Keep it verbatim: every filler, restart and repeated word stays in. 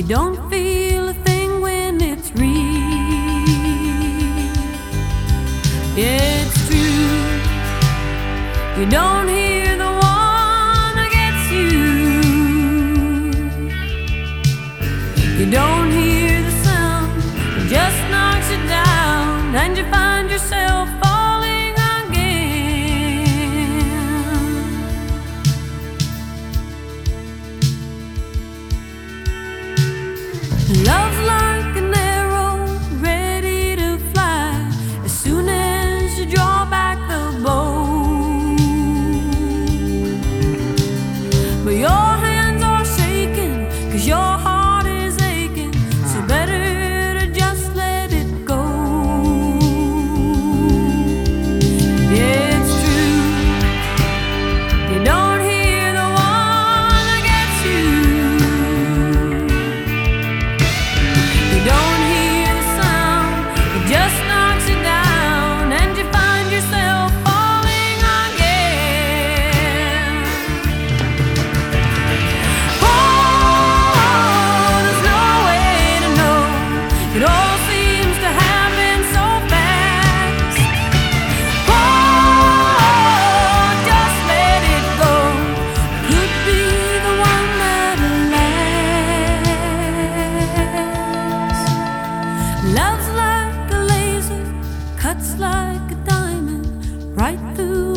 You don't feel a thing when it's real. Yeah, it's true. You don't hear the one against you. You don't hear the sound, it just knocks you down, and you find yourself falling again. Love's like an arrow ready to fly as soon as you draw back the bow. But your hands are shaking 'cause your heart is aching, so better to just let it go. Yeah, it's true. You don't hear the one against you. You don't hear the sound, it just knocks you down, and you find yourself falling again. Oh, there's no way to know. It all seems to happen so fast. Oh, just let it go. Could be the one that'll last. Love's like a laser, cuts like a diamond, right through